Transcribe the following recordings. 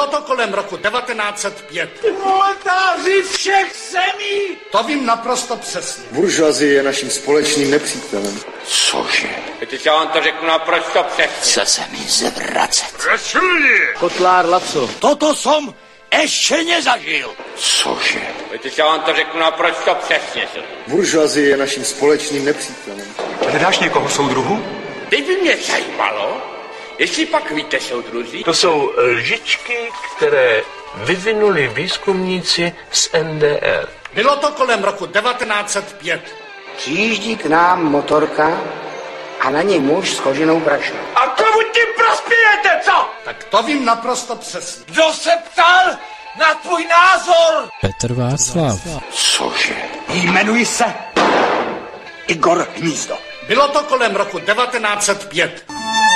Bylo to kolem roku 1905. Proletáři všech zemí! To vím naprosto přesně. Buržoazie je naším společným nepřítelem. Cože? Teď já vám to řeknu naprosto přesně. Chce se mi zvracet. Kotlár Laco. Toto som ještě nezažil. Cože? Teď já vám to řeknu naprosto přesně. Buržoazie je naším společným nepřítelem. Hledáš někoho, soudruhu? Teď by mě zajímalo, jestli pak víte, soudruzi. To jsou lžičky, které vyvinuli výzkumníci z NDR. Bylo to kolem roku 1905. Přijíždí k nám motorka a na ní muž s koženou brašnou. A komu tím prospějete, co? Tak to vím naprosto přesně. Kdo se ptal na tvůj názor? Petr Václav. Cože? Jmenuji se Igor Hnízdo. Bylo to kolem roku 1905.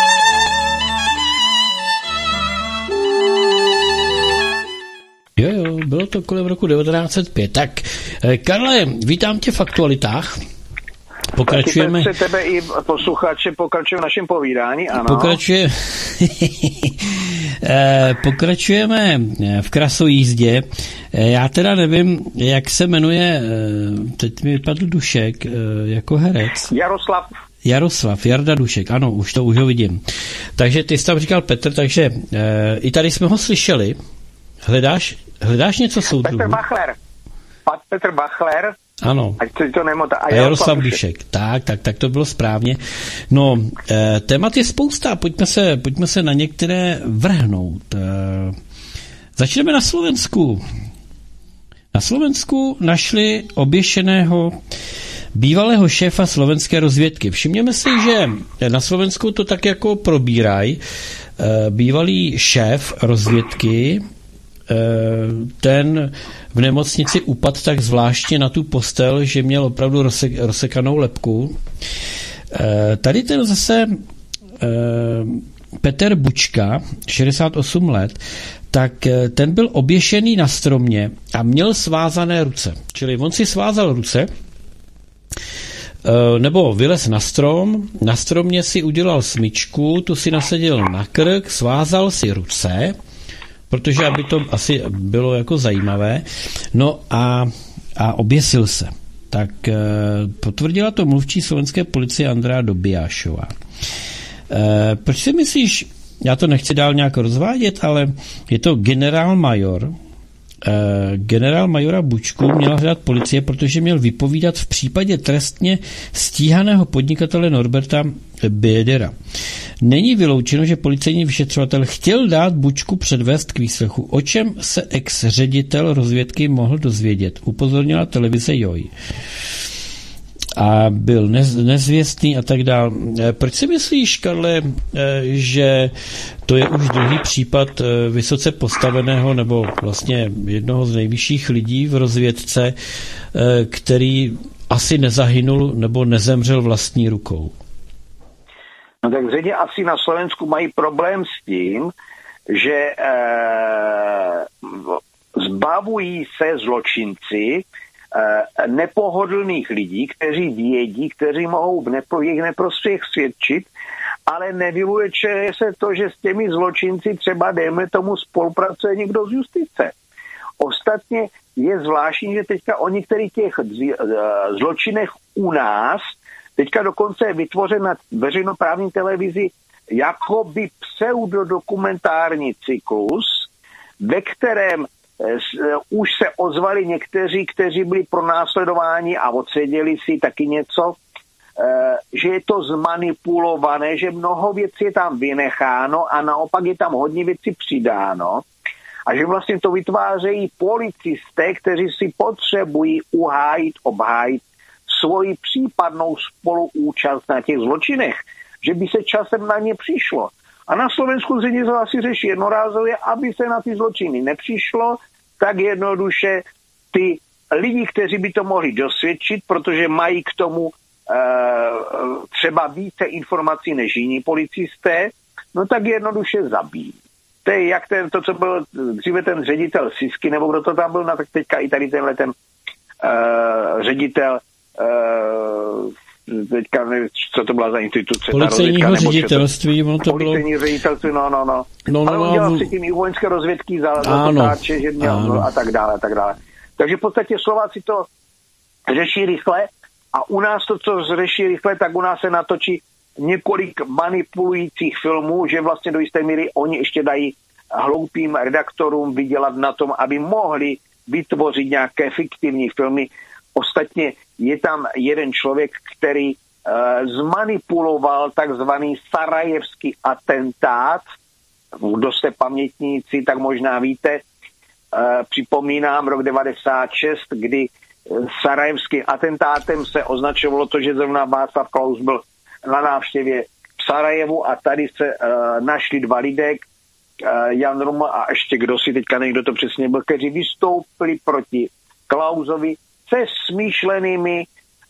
Jo, bylo to kolem roku 1905. Tak, Karle, vítám tě v aktualitách. Pokračujeme. Taky tebe i posluchače pokračujeme v našem povídání, ano. Pokračujeme v krasojízdě. Já teda nevím, jak se jmenuje, teď mi vypadl Dušek, jako herec. Jarda Dušek, ano, už ho vidím. Takže ty jsi tam říkal Petr, takže i tady jsme ho slyšeli. Hledáš něco, soudruhu? Petr Bachler. Ano. Ať to nemotá. A Jaroslav Dušek. Tak to bylo správně. No, témat je spousta, pojďme se na některé vrhnout. Začneme na Slovensku. Na Slovensku našli oběšeného bývalého šéfa slovenské rozvědky. Všimněme si, že na Slovensku to tak jako probírají. Bývalý šéf rozvědky, ten v nemocnici upadl tak zvláštně na tu postel, že měl opravdu rozsekanou lebku. Tady ten zase Petr Bučka, 68 let, tak ten byl oběšený na stromě a měl svázané ruce. Čili on si svázal ruce, nebo vylez na strom, na stromě si udělal smyčku, tu si nasadil na krk, svázal si ruce, protože aby to asi bylo jako zajímavé, no a oběsil se. Tak potvrdila to mluvčí slovenské policie Andrea Dobijášová. Proč si myslíš, já to nechci dál nějak rozvádět, ale je to generál majora Bučku měla hledat policie, protože měl vypovídat v případě trestně stíhaného podnikatele Norberta Bědera. Není vyloučeno, že policejní vyšetřovatel chtěl dát Bučku předvést k výslechu, o čem se ex-ředitel rozvědky mohl dozvědět, upozornila televize JOJ. A byl nezvěstný a tak dál. Proč si myslíš, Karle, že to je už druhý případ vysoce postaveného nebo vlastně jednoho z nejvyšších lidí v rozvědce, který asi nezahynul nebo nezemřel vlastní rukou? No tak zřejmě asi na Slovensku mají problém s tím, že zbavují se zločinci nepohodlných lidí, kteří vědí, kteří mohou v jejich neprospěch svědčit, ale nevylučuje se to, že s těmi zločinci třeba, dejme tomu, spolupracuje někdo z justice. Ostatně je zvláštní, že teďka o některých těch zločinech u nás teďka dokonce je vytvořen na veřejnoprávní televizi jakoby pseudodokumentární cyklus, ve kterém už se ozvali někteří, kteří byli pronásledováni a odseděli si taky něco, že je to zmanipulované, že mnoho věcí je tam vynecháno a naopak je tam hodně věcí přidáno a že vlastně to vytvářejí policisté, kteří si potřebují obhájit svoji případnou spoluúčast na těch zločinech, že by se časem na ně přišlo. A na Slovensku zřejmě to asi řeší jednorázově, aby se na ty zločiny nepřišlo, tak jednoduše ty lidi, kteří by to mohli dosvědčit, protože mají k tomu třeba více informací než jiní policisté, no tak jednoduše zabijí. To je jak to, co byl dříve ten ředitel Sisky, nebo kdo to tam byl, no tak teďka i tady tenhle ten ředitel teďka nevím, co to byla za instituce. Policejního ředitelství, Policejní ředitelství, no. Ale on dělal předtím i vojenské rozvědky za potáče, že měl a tak dále. Takže v podstatě Slováci to řeší rychle a u nás to, co řeší rychle, tak u nás se natočí několik manipulujících filmů, že vlastně do jisté míry oni ještě dají hloupým redaktorům vydělat na tom, aby mohli vytvořit nějaké fiktivní filmy. Ostatně je tam jeden člověk, který zmanipuloval takzvaný sarajevský atentát. Kdo jste pamětníci, tak možná víte. Připomínám rok 96, kdy sarajevským atentátem se označovalo to, že zrovna Václav Klaus byl na návštěvě v Sarajevu a tady se našli dva lidé, Jan Ruml a ještě kdo si teďka někdo to přesně byl, kteří vystoupili proti Klausovi se smýšlenými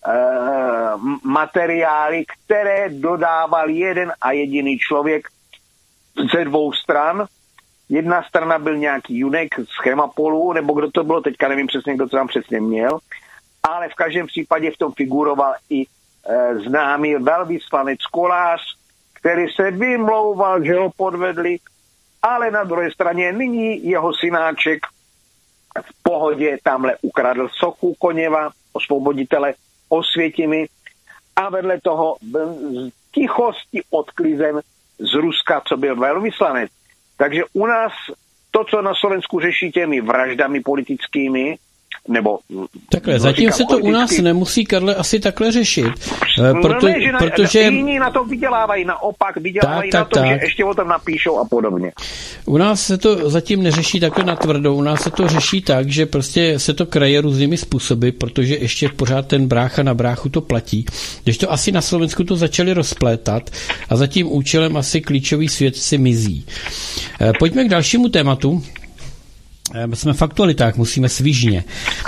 materiály, které dodával jeden a jediný člověk ze dvou stran. Jedna strana byl nějaký Junek z Chemapolu, nebo kdo to bylo, teďka nevím přesně, kdo to tam přesně měl, ale v každém případě v tom figuroval i známý velvyslanec Kolář, který se vymlouval, že ho podvedli, ale na druhé straně nyní jeho synáček v pohodě tamhle ukradl sochu Koněva, osvoboditele Osvětimi, a vedle toho byl z tichosti odklizen z Ruska, co byl velvyslanec. Takže u nás to, co na Slovensku řeší těmi vraždami politickými, nebo... Takhle, zatím se to u nás nemusí, Karle, asi takhle řešit. Protože jiní na to vydělávají, naopak vydělávají na tom, že ještě o tom napíšou a podobně. U nás se to zatím neřeší takhle natvrdou, u nás se to řeší tak, že prostě se to kraje různými způsoby, protože ještě pořád ten brácha na bráchu to platí. Když to asi na Slovensku to začali rozplétat a za tím účelem asi klíčový svědci mizí. Pojďme k dalšímu tématu. Jsme v aktualitách, musíme svižně.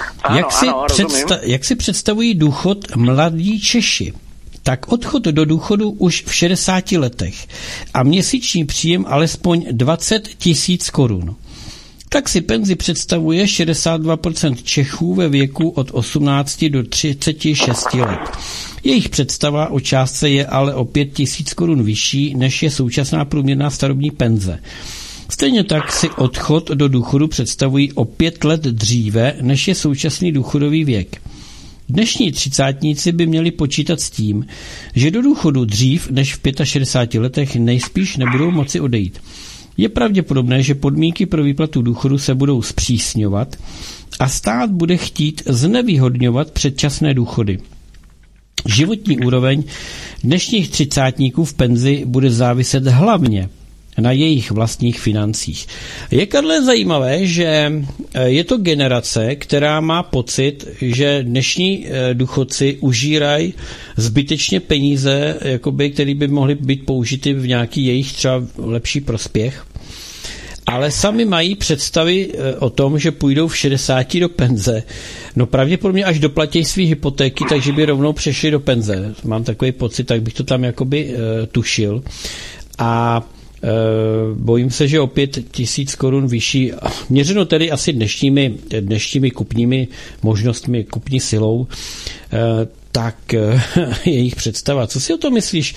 Jak si představují důchod mladí Češi? Tak odchod do důchodu už v 60 letech a měsíční příjem alespoň 20 000 korun. Tak si penzi představuje 62% Čechů ve věku od 18 do 36 let. Jejich představa o částce je ale o 5 000 korun vyšší, než je současná průměrná starobní penze. Stejně tak si odchod do důchodu představují o 5 let dříve, než je současný důchodový věk. Dnešní třicátníci by měli počítat s tím, že do důchodu dřív než v 65 letech nejspíš nebudou moci odejít. Je pravděpodobné, že podmínky pro výplatu důchodu se budou zpřísňovat a stát bude chtít znevýhodňovat předčasné důchody. Životní úroveň dnešních třicátníků v penzi bude záviset hlavně na jejich vlastních financích. Je, Karle, zajímavé, že je to generace, která má pocit, že dnešní důchodci užírají zbytečně peníze, jakoby, které by mohly být použity v nějaký jejich třeba lepší prospěch, ale sami mají představy o tom, že půjdou v 60 do penze. No pravděpodobně až doplatí svý hypotéky, takže by rovnou přešli do penze. Mám takový pocit, tak bych to tam jakoby tušil. A bojím se, že o 5 000 korun vyšší, měřeno tedy asi dnešními kupními možnostmi, kupní silou, tak jejich představa. Co si o to myslíš?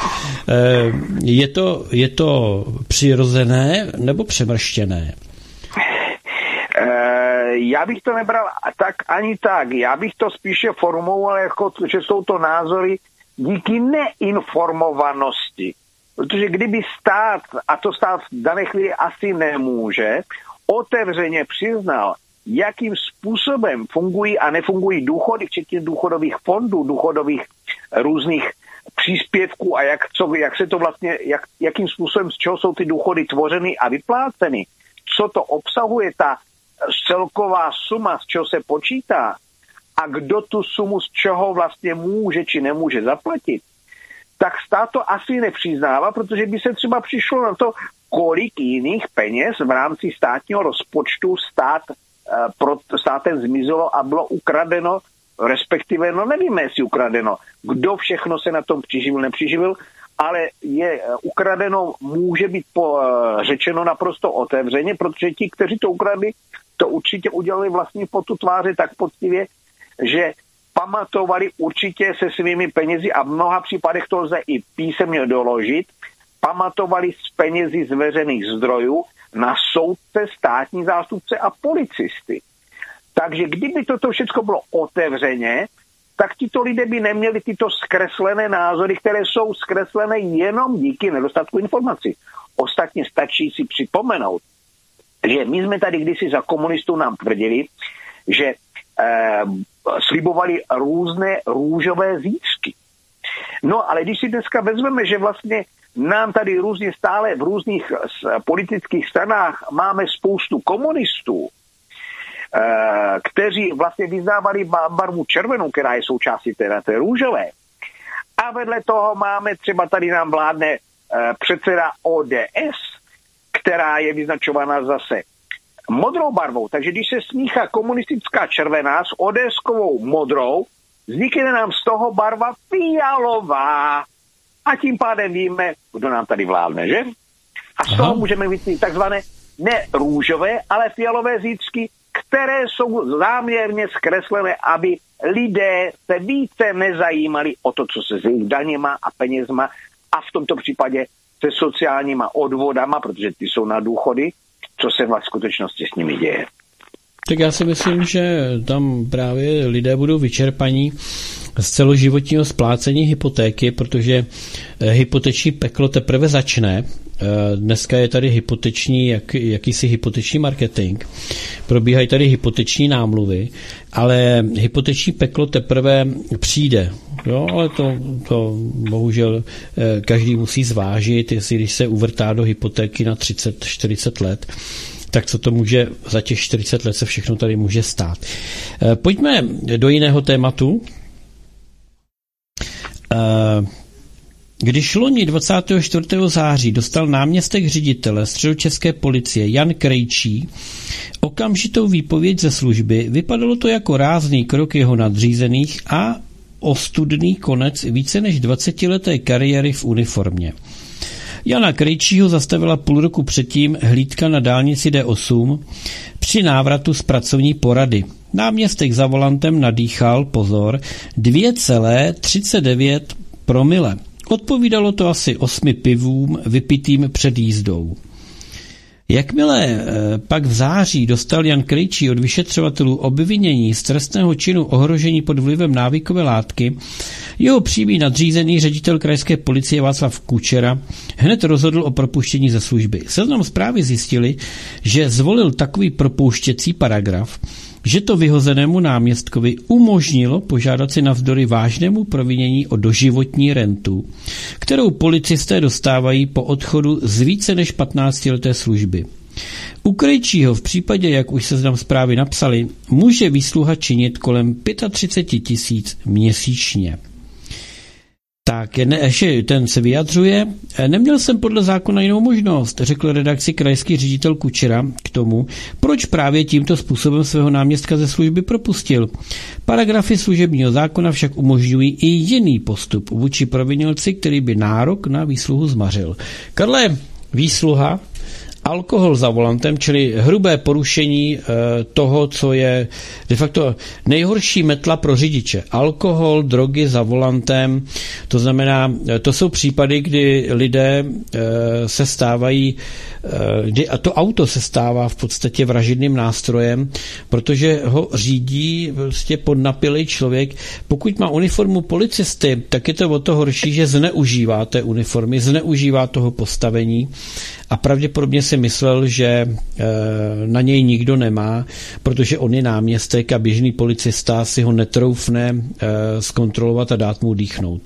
Je to přirozené nebo přemrštěné? Já bych to nebral tak ani tak. Já bych to spíše formuloval jako, že jsou to názory díky neinformovanosti. Protože kdyby stát, a to stát v dané chvíli asi nemůže, otevřeně přiznal, jakým způsobem fungují a nefungují důchody, včetně důchodových fondů, důchodových různých příspěvků a jak se to vlastně, jakým způsobem, z čeho jsou ty důchody tvořeny a vypláceny, co to obsahuje ta celková suma, z čeho se počítá a kdo tu sumu z čeho vlastně může či nemůže zaplatit, tak stát to asi nepřiznává, protože by se třeba přišlo na to, kolik jiných peněz v rámci státního rozpočtu státem zmizelo a bylo ukradeno, respektive, no nevíme, jestli ukradeno, kdo všechno se na tom přiživil, nepřiživil, ale je ukradeno, může být řečeno naprosto otevřeně, protože ti, kteří to ukradli, to určitě udělali vlastně po tu tváři tak poctivě, že pamatovali určitě se svými penězi, a v mnoha případech to lze i písemně doložit, pamatovali z penězi z veřejných zdrojů na soudce, státní zástupce a policisty. Takže kdyby toto všechno bylo otevřeně, tak tito lidé by neměli tyto zkreslené názory, které jsou zkreslené jenom díky nedostatku informací. Ostatně stačí si připomenout, že my jsme tady kdysi za komunistů nám tvrdili, že slibovali různé růžové zítřky. No ale když si dneska vezmeme, že vlastně nám tady různě stále v různých politických stranách máme spoustu komunistů, kteří vlastně vyznávali barvu červenou, která je součástí té růžové. A vedle toho máme, třeba tady nám vládne předseda ODS, která je vyznačována zase modrou barvou. Takže když se smíchá komunistická červená s ODS-kovou modrou, vznikne nám z toho barva fialová. A tím pádem víme, kdo nám tady vládne, že? A z toho můžeme vytvořit takzvané ne růžové, ale fialové zítřky, které jsou záměrně zkreslené, aby lidé se více nezajímali o to, co se s jejich daněma a penězma a v tomto případě se sociálníma odvodama, protože ty jsou na důchody, co se v skutečnosti s nimi děje. Tak já si myslím, že tam právě lidé budou vyčerpaní z celoživotního splácení hypotéky, protože hypoteční peklo teprve začne. Dneska je tady jakýsi hypoteční marketing, probíhají tady hypoteční námluvy, ale hypoteční peklo teprve přijde. Jo, ale to bohužel každý musí zvážit, jestli když se uvrtá do hypotéky na 30-40 let, tak co to může za těch 40 let se všechno tady může stát. Pojďme do jiného tématu. Když loni 24. září dostal náměstek ředitele středočeské policie Jan Krejčí okamžitou výpověď ze služby, vypadalo to jako rázný krok jeho nadřízených a ostudný konec více než 20leté kariéry v uniformě. Jana Krejčího zastavila půl roku předtím hlídka na dálnici D8 při návratu z pracovní porady. Náměstek za volantem nadýchal, pozor, 2,39 promile. Odpovídalo to asi 8 pivům vypitým před jízdou. Jakmile pak v září dostal Jan Krejčí od vyšetřovatelů obvinění z trestného činu ohrožení pod vlivem návykové látky, jeho přímý nadřízený ředitel krajské policie Václav Kučera hned rozhodl o propuštění ze služby. Seznam Zprávy zjistili, že zvolil takový propouštěcí paragraf, že to vyhozenému náměstkovi umožnilo požádat si navzdory vážnému provinění o doživotní rentu, kterou policisté dostávají po odchodu z více než 15leté služby. U Krejčího v případě, jak už Seznam Zprávy napsali, může výsluha činit kolem 35 000 měsíčně. Tak, ten se vyjadřuje. Neměl jsem podle zákona jinou možnost, řekl redakci krajský ředitel Kučera k tomu, proč právě tímto způsobem svého náměstka ze služby propustil. Paragrafy služebního zákona však umožňují i jiný postup vůči provinilci, který by nárok na výsluhu zmařil. Karle, výsluha, alkohol za volantem, čili hrubé porušení toho, co je de facto nejhorší metla pro řidiče. Alkohol, drogy za volantem, to znamená, to jsou případy, kdy lidé se stávají, kdy to auto se stává v podstatě vražedným nástrojem, protože ho řídí prostě podnapilý člověk. Pokud má uniformu policisty, tak je to o to horší, že zneužívá té uniformy, zneužívá toho postavení a pravděpodobně si myslel, že na něj nikdo nemá, protože on je náměstek a běžný policista si ho netroufne zkontrolovat a dát mu dýchnout.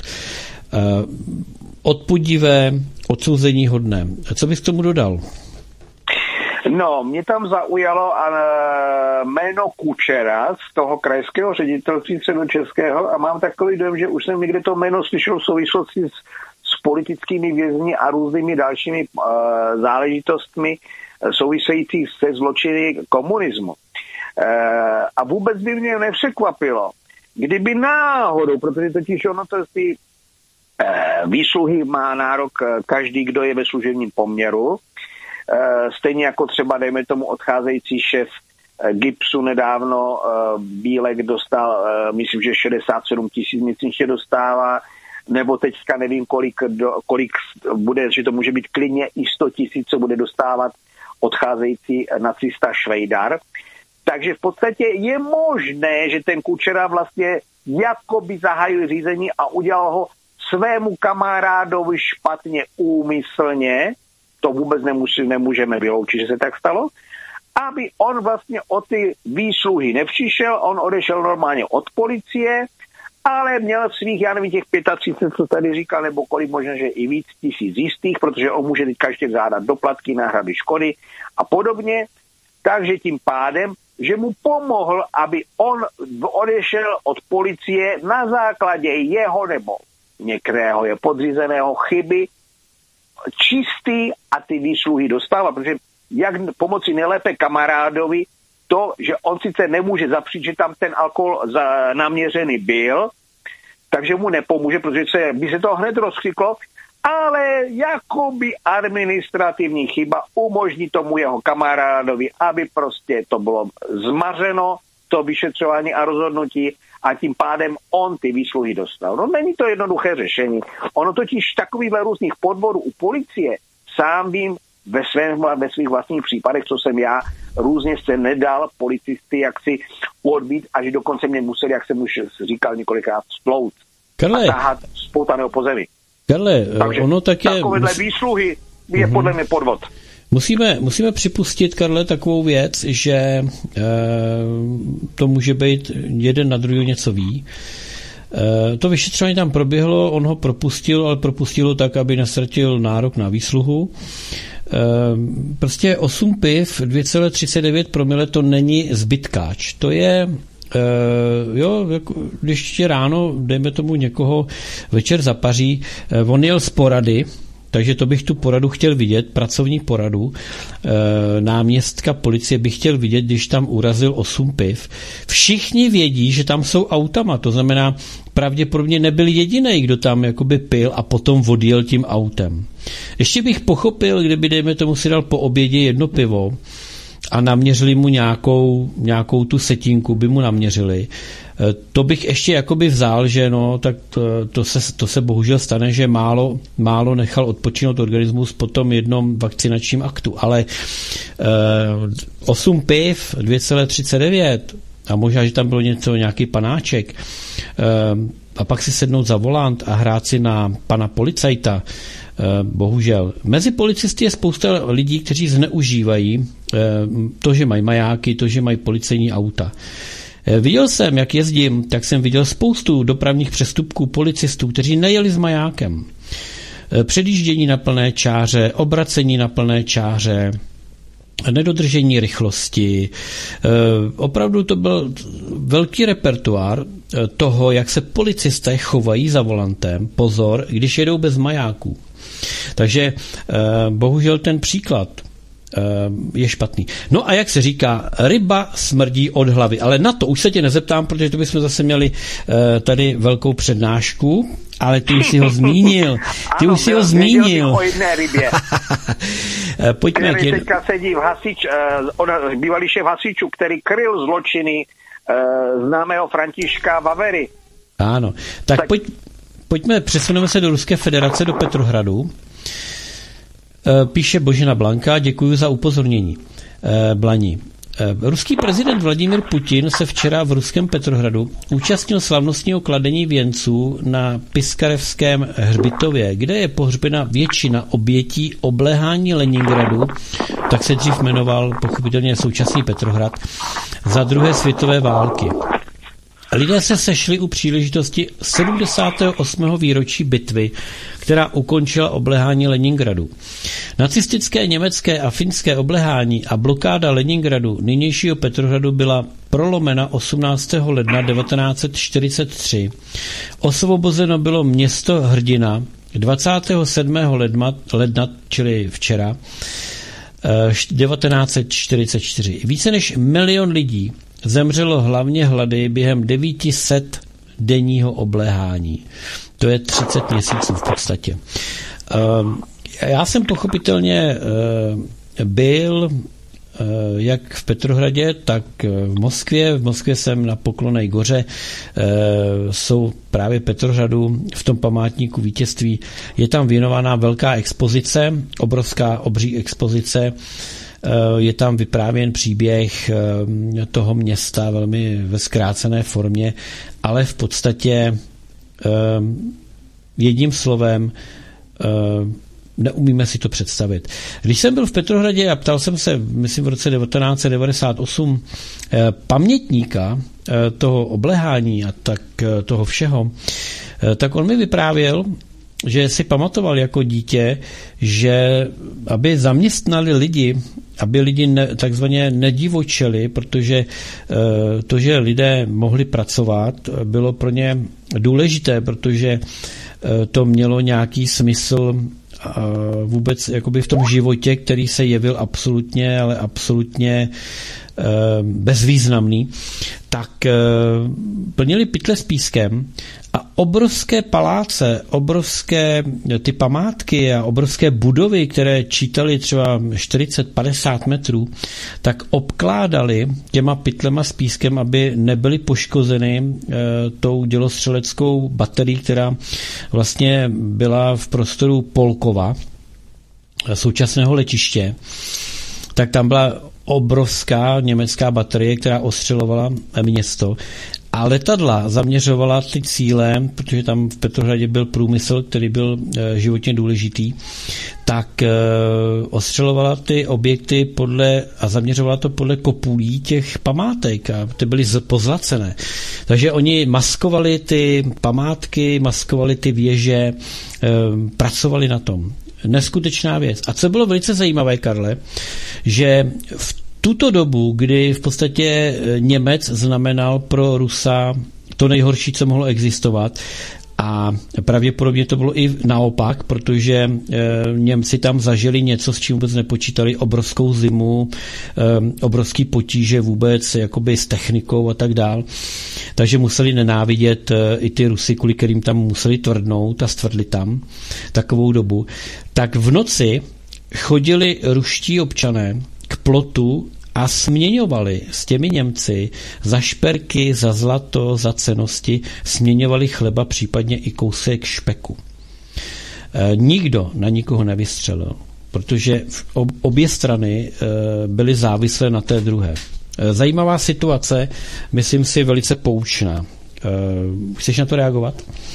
Odpudivé, odsouzení hodné. Co bys k tomu dodal? No, mě tam zaujalo jméno Kučera z toho krajského ředitelství středočeského a mám takový dojem, že už jsem někde to jméno slyšel v souvislosti s politickými vězni a různými dalšími záležitostmi související se zločiny komunismu. A vůbec by mě nepřekvapilo, kdyby náhodou, protože totiž ono to ty výsluhy má nárok každý, kdo je ve služebním poměru, stejně jako třeba, dejme tomu, odcházející šéf gipsu nedávno. Bílek dostal, myslím, že 67 000, myslím, že dostává, nebo teďka nevím, kolik bude, že to může být klidně i 100 000, co bude dostávat odcházející nacista Švejdar. Takže v podstatě je možné, že ten Kučera vlastně jakoby zahájil řízení a udělal ho svému kamarádovi špatně úmyslně, to vůbec nemůžeme vyloučit, že se tak stalo, aby on vlastně o ty výsluhy nepřišel, on odešel normálně od policie, ale měl svých, já nevím, těch 35, co tady říkal, nebo kolik, možná, že i víc tisíc jistých, protože on může teďka ještě žádat doplatky, náhrady škody a podobně, takže tím pádem, že mu pomohl, aby on odešel od policie na základě jeho nebo některého je podřízeného chyby čistý a ty výsluhy dostává, protože jak pomoci nejlépe kamarádovi to, že on sice nemůže zapřít, že tam ten alkohol naměřený byl, takže mu nepomůže, protože by se to hned rozkřiklo, ale jakoby administrativní chyba umožní tomu jeho kamarádovi, aby prostě to bylo zmařeno, to vyšetřování a rozhodnutí a tím pádem on ty výsluhy dostal. No není to jednoduché řešení. Ono totiž takovýhle různých podvodů u policie, sám vím ve svých vlastních případech, co jsem já, různě se nedal policisty jaksi odbít, až dokonce mě museli, jak jsem už říkal několikrát, splout a tahat spoutaného po zemi. Karle, takže ono také... Takovéhle výsluhy je podle mě podvod. Musíme připustit, Karle, takovou věc, že to může být jeden na druhý něco ví. To vyšetřování tam proběhlo, on ho propustil, ale propustil ho tak, aby nestratil nárok na výsluhu. Prostě 8 piv, 2,39 promile, to není zbytkáč. To je... jako, když tě ráno, dejme tomu někoho večer zapaří, on jel z porady, takže to bych tu poradu chtěl vidět, pracovní poradu, náměstka policie bych chtěl vidět, když tam urazil 8 piv. Všichni vědí, že tam jsou autama, to znamená, pravděpodobně nebyl jediný, kdo tam jakoby pil a potom odjel tím autem. Ještě bych pochopil, kdyby, dejme tomu, si dal po obědě 1 pivo a naměřili mu nějakou tu setinku, by mu naměřili. To bych ještě jakoby vzal, že no, tak to se bohužel stane, že málo nechal odpočinout organismus po tom jednom vakcinačním aktu, ale 8 piv, 2,39 a možná, že tam bylo nějaký panáček a pak si sednout za volant a hrát si na pana policajta, bohužel. Mezi policisty je spousta lidí, kteří zneužívají to, že mají majáky, to, že mají policejní auta. Viděl jsem, jak jezdím, tak jsem viděl spoustu dopravních přestupků policistů, kteří nejeli s majákem. Předjíždění na plné čáře, obracení na plné čáře, nedodržení rychlosti. Opravdu to byl velký repertoár toho, jak se policisté chovají za volantem. Pozor, když jedou bez majáků. Takže bohužel ten příklad je špatný. No a jak se říká, ryba smrdí od hlavy. Ale na to už se tě nezeptám, protože to bychom zase měli tady velkou přednášku, ale ty už si ho zmínil. Ty už si ho zmínil. O jedné rybě. Pojďme. Který teďka sedí bývalý šéf hasičů, který kryl zločiny známého Františka Vavery. Ano. Tak pojďme, přesuneme se do Ruské federace, do Petrohradu. Píše Božena Blanka, děkuji za upozornění. Blaní. Ruský prezident Vladimír Putin se včera v ruském Petrohradu účastnil slavnostního kladení věnců na Piskarevském hřbitově, kde je pohřbena většina obětí obléhání Leningradu, tak se dřív jmenoval pochopitelně současný Petrohrad, za druhé světové války. Lidé se sešli u příležitosti 78. výročí bitvy, která ukončila obléhání Leningradu. Nacistické německé a finské obléhání a blokáda Leningradu, nynějšího Petrohradu, byla prolomena 18. ledna 1943. Osvobozeno bylo město Hrdina 27. ledna, čili včera, 1944. Více než 1 milion lidí zemřelo hlavně hlady během 900 denního obléhání. To je 30 měsíců v podstatě. Já jsem pochopitelně byl jak v Petrohradě, tak v Moskvě. V Moskvě jsem na Poklonné goře, jsou právě Petrohradu v tom památníku vítězství. Je tam věnovaná velká expozice, obří expozice. Je tam vyprávěn příběh toho města velmi ve zkrácené formě, ale v podstatě jedním slovem neumíme si to představit. Když jsem byl v Petrohradě a ptal jsem se, myslím v roce 1998, pamětníka toho obléhání a tak toho všeho, tak on mi vyprávěl, že si pamatoval jako dítě, že aby zaměstnali lidi, aby lidi takzvaně nedivočeli, protože to, že lidé mohli pracovat, bylo pro ně důležité, protože to mělo nějaký smysl vůbec jakoby v tom životě, který se jevil absolutně, ale absolutně bezvýznamný, tak plnili pytle s pískem a obrovské paláce, obrovské ty památky a obrovské budovy, které čítaly třeba 40-50 metrů, tak obkládali těma pytlema s pískem, aby nebyly poškozeny tou dělostřeleckou baterií, která vlastně byla v prostoru Polkova, současného letiště. Tak tam byla obrovská německá baterie, která ostřelovala město. A letadla zaměřovala ty cíle, protože tam v Petrohradě byl průmysl, který byl životně důležitý, tak ostřelovala ty objekty a zaměřovala to podle kopulí těch památek a ty byly pozlacené. Takže oni maskovali ty památky, maskovali ty věže, pracovali na tom. Neskutečná věc. A co bylo velice zajímavé, Karle, že v tuto dobu, kdy v podstatě Němec znamenal pro Rusa to nejhorší, co mohlo existovat, a pravděpodobně to bylo i naopak, protože Němci tam zažili něco, s čím vůbec nepočítali, obrovskou zimu, obrovský potíže vůbec jakoby s technikou a tak dál. Takže museli nenávidět i ty Rusy, kvůli kterým tam museli tvrdnout a stvrdli tam takovou dobu. Tak v noci chodili ruští občané k plotu a směňovali s těmi Němci za šperky, za zlato, za cennosti, směňovali chleba, případně i kousek špeku. Nikdo na nikoho nevystřelil, protože obě strany byly závislé na té druhé. Zajímavá situace, myslím si, velice poučná. Chceš na to reagovat?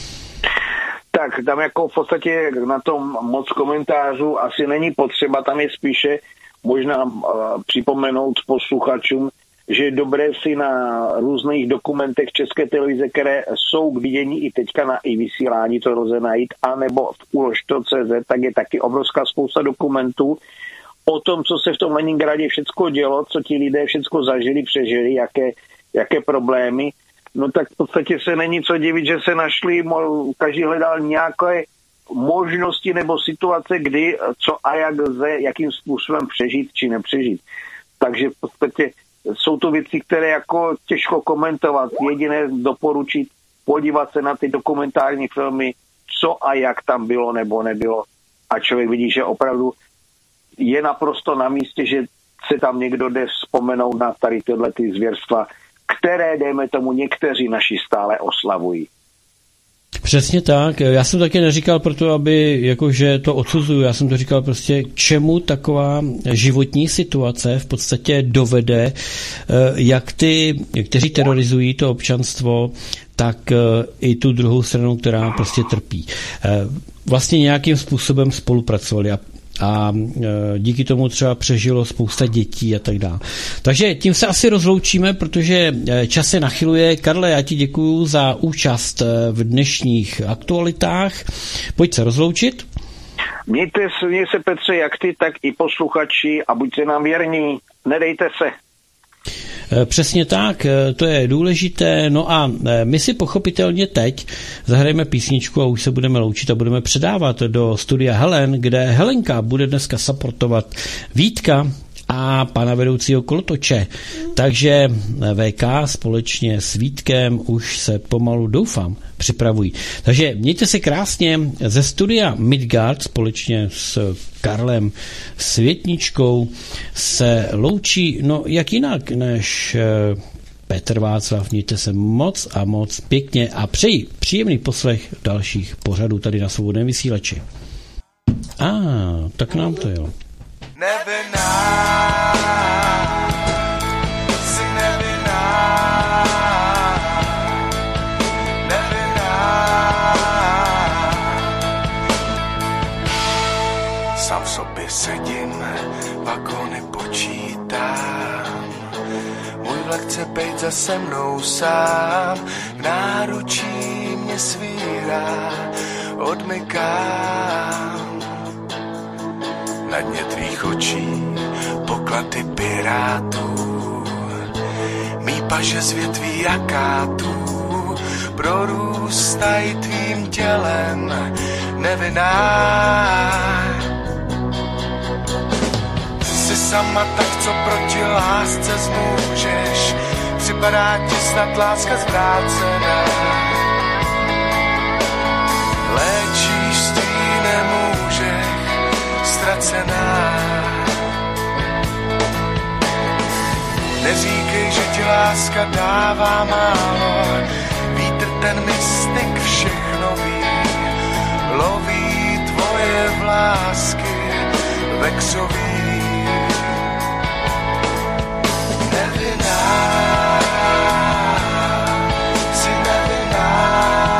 Tak tam jako v podstatě na tom moc komentářů asi není potřeba, tam je spíše možná připomenout posluchačům, že je dobré si na různých dokumentech České televize, které jsou k vidění i teďka na i vysílání, to lze najít, anebo v ulož.cz, tak je taky obrovská spousta dokumentů o tom, co se v tom Leningradě všecko dělo, co ti lidé všecko zažili, přežili, jaké problémy. No tak v podstatě se není co divit, že se našli, každý hledal nějaké možnosti nebo situace, kdy, co a jak lze, jakým způsobem přežít či nepřežít. Takže v podstatě jsou to věci, které jako těžko komentovat. Jediné doporučit podívat se na ty dokumentární filmy, co a jak tam bylo nebo nebylo. A člověk vidí, že opravdu je naprosto na místě, že se tam někdo jde vzpomenout na tady tyhle ty zvěrstva, které, dejme tomu, někteří naši stále oslavují. Přesně tak. Já jsem taky neříkal proto, aby jakože to odsuzuju. Já jsem to říkal prostě, čemu taková životní situace v podstatě dovede, jak ty, kteří terorizují to občanstvo, tak i tu druhou stranu, která prostě trpí. Vlastně nějakým způsobem spolupracovali a díky tomu třeba přežilo spousta dětí a tak dále. Takže tím se asi rozloučíme, protože čas se nachyluje. Karle, já ti děkuju za účast v dnešních aktualitách. Pojď se rozloučit. Mějte se, Petře, jak ty, tak i posluchači a buďte nám věrní. Nedejte se. Přesně tak, to je důležité. No a my si pochopitelně teď zahrajeme písničku a už se budeme loučit a budeme předávat do studia Helen, kde Helenka bude dneska supportovat Vítka a pana vedoucího kolotoče. Takže VK společně s Vítkem už se pomalu, doufám, připravují. Takže mějte se krásně. Ze studia Midgard společně s Karlem Světničkou se loučí, no jak jinak než Petr Václav. Mějte se moc a moc pěkně a přeji příjemný poslech dalších pořadů tady na Svobodném vysílači. Tak nám to jelo. Sám v sobě sedím, vagony počítám. Můj vlak chce bejt za se mnou sám. V náručí mě svírá, odmykám. Na dně tvých očí poklady pirátů. Mý paže z větví jakátů prorůstají tvým tělem nevinná. Jsi sama tak, co proti lásce zmůžeš. Připadá ti snad láska zvrácená. Léčíš stínem můžeš ztracená. Neříkej, že ti láska dává málo. Vítr ten mystik všechno ví. Loví tvoje vlásky vexový. Nevinná, jsi nevinná.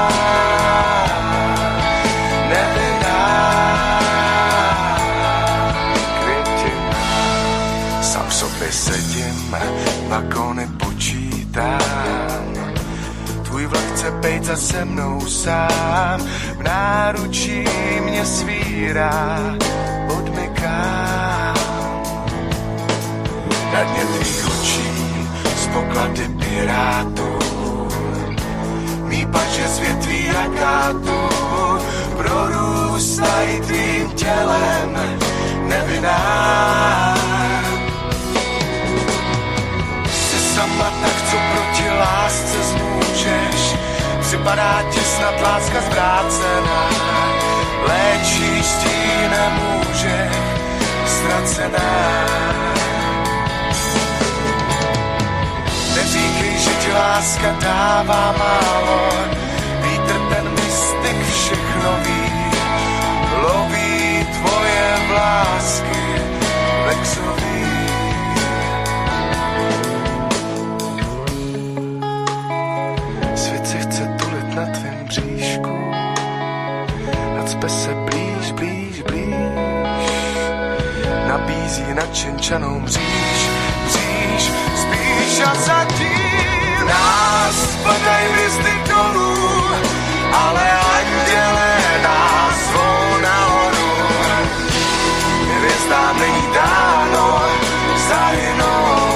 Sedím, vagony počítám. Tvůj vlak chce bejt za se mnou sám. V náručí mě svírá, odmykám. Na dně tvých očí z poklady pirátů. Mý paže z větví jakátů prorůstají tvým tělem nevinná. Sama tak, co proti lásce zmůžeš. Připadá ti snad láska zvrácená. Léčíš stínem můžeš ztracená. Neříkej, že ti láska dává málo. Vítr ten mystik všechno ví. Loví tvoje vlásky vexový. Na tvém bříšku nacpe se blíž, blíž, blíž. Nabízí nadšenčanou mříž, mříž, spíš a zatím nás padají hvězdy dolů, ale anděle nás zvou nahoru. Hvězdám není dáno zahynout.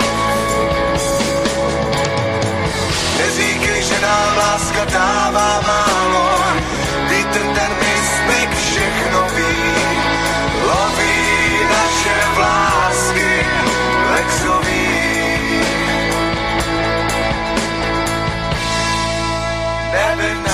Neříkej, že nám láska dává málo. Vítr ten mystik všechno ví. Loví naše vlásky vexový. Nevinná.